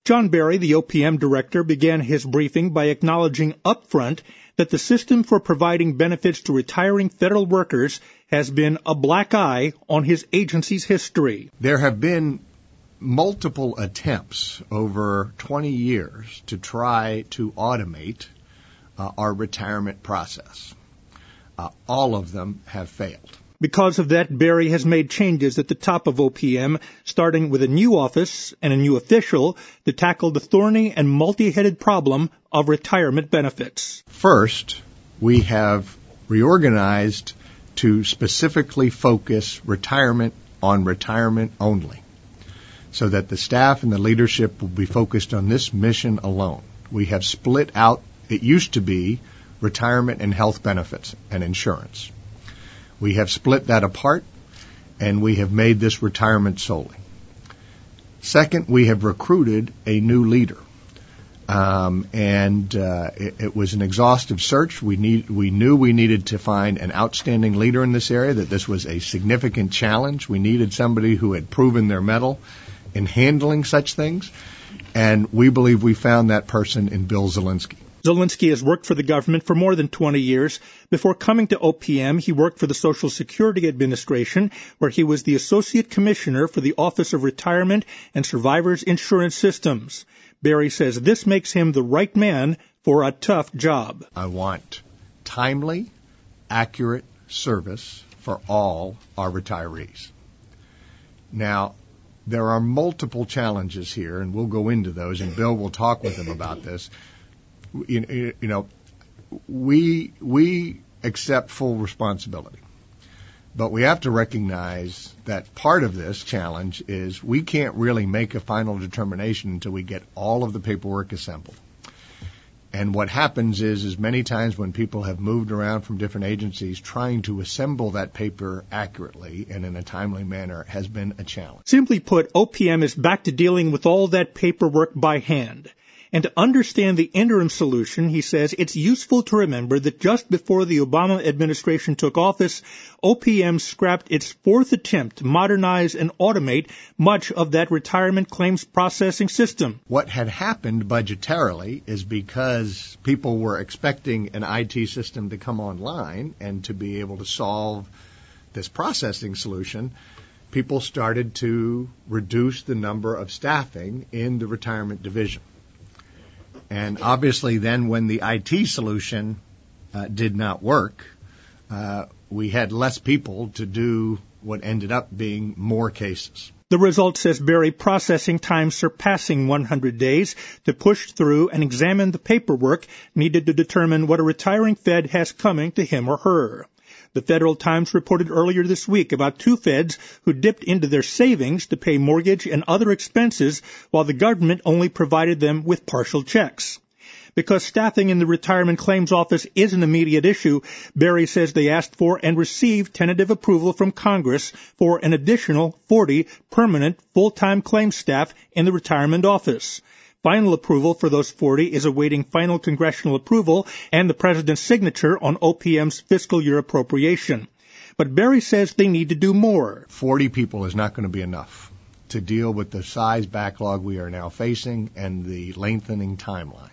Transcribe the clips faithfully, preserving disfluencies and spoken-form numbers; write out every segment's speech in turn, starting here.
John Berry, the O P M director, began his briefing by acknowledging upfront that the system for providing benefits to retiring federal workers has been a black eye on his agency's history. There have been multiple attempts over twenty years to try to automate uh, our retirement process. Uh, all of them have failed. Because of that, Berry has made changes at the top of O P M, starting with a new office and a new official to tackle the thorny and multi-headed problem of retirement benefits. First, we have reorganized to specifically focus retirement on retirement only, so that the staff and the leadership will be focused on this mission alone. We have split out, it used to be retirement and health benefits and insurance. We have split that apart, and we have made this retirement solely. Second, we have recruited a new leader, um, and uh, it, it was an exhaustive search. We need, we knew we needed to find an outstanding leader in this area, that this was a significant challenge. We needed somebody who had proven their mettle in handling such things, and we believe we found that person in Bill Zielinski. Zielinski has worked for the government for more than twenty years. Before coming to O P M, he worked for the Social Security Administration, where he was the Associate Commissioner for the Office of Retirement and Survivors Insurance Systems. Berry says this makes him the right man for a tough job. I want timely, accurate service for all our retirees. Now, there are multiple challenges here, and we'll go into those, and Bill will talk with them about this. You, you know, we we accept full responsibility, but we have to recognize that part of this challenge is we can't really make a final determination until we get all of the paperwork assembled. And what happens is, is many times when people have moved around from different agencies, trying to assemble that paper accurately and in a timely manner has been a challenge. Simply put, O P M is back to dealing with all that paperwork by hand. And to understand the interim solution, he says it's useful to remember that just before the Obama administration took office, O P M scrapped its fourth attempt to modernize and automate much of that retirement claims processing system. What had happened budgetarily is because people were expecting an I T system to come online and to be able to solve this processing solution, people started to reduce the number of staffing in the retirement division. And obviously then when the I T solution uh, did not work, uh, we had less people to do what ended up being more cases. The result, says Berry, processing time surpassing one hundred days to push through and examine the paperwork needed to determine what a retiring Fed has coming to him or her. The Federal Times reported earlier this week about two Feds who dipped into their savings to pay mortgage and other expenses while the government only provided them with partial checks. Because staffing in the Retirement Claims Office is an immediate issue, Berry says they asked for and received tentative approval from Congress for an additional forty permanent full-time claims staff in the Retirement Office. Final approval for those forty is awaiting final congressional approval and the president's signature on O P M's fiscal year appropriation. But Berry says they need to do more. forty people is not going to be enough to deal with the size backlog we are now facing and the lengthening timeline.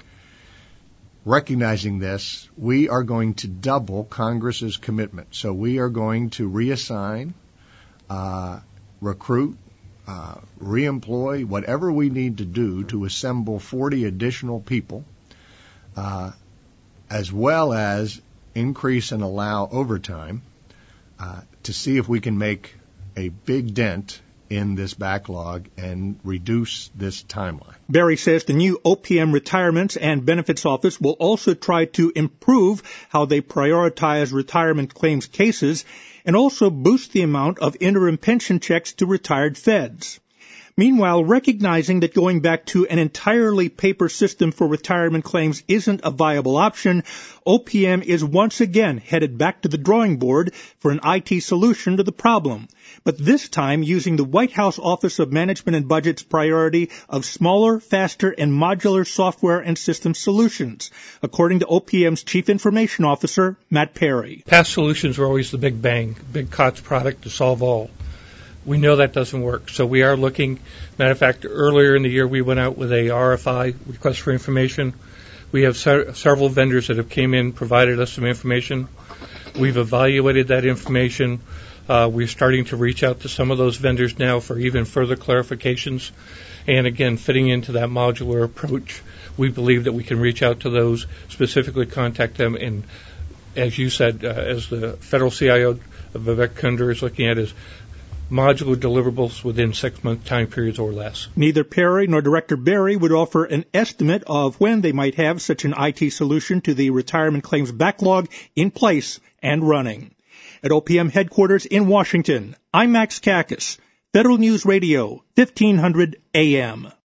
Recognizing this, we are going to double Congress's commitment. So we are going to reassign, uh, recruit, Uh, reemploy, whatever we need to do to assemble forty additional people, uh, as well as increase and allow overtime uh, to see if we can make a big dent in this backlog and reduce this timeline. Berry says the new O P M Retirements and Benefits Office will also try to improve how they prioritize retirement claims cases and also boost the amount of interim pension checks to retired Feds. Meanwhile, recognizing that going back to an entirely paper system for retirement claims isn't a viable option, O P M is once again headed back to the drawing board for an I T solution to the problem, but this time using the White House Office of Management and Budget's priority of smaller, faster, and modular software and system solutions, according to O P M's Chief Information Officer, Matt Perry. Past solutions were always the big bang, big COTS product to solve all. We know that doesn't work. So we are looking, matter of fact, earlier in the year we went out with a R F I, request for information. We have se- several vendors that have came in, provided us some information. We've evaluated that information. Uh, we're starting to reach out to some of those vendors now for even further clarifications. And again, fitting into that modular approach, we believe that we can reach out to those, specifically contact them, and as you said, uh, as the federal C I O, Vivek Kunder, is looking at, is modular deliverables within six-month time periods or less. Neither Perry nor Director Berry would offer an estimate of when they might have such an I T solution to the retirement claims backlog in place and running. At O P M headquarters in Washington, I'm Max Kakis, Federal News Radio, fifteen hundred A M.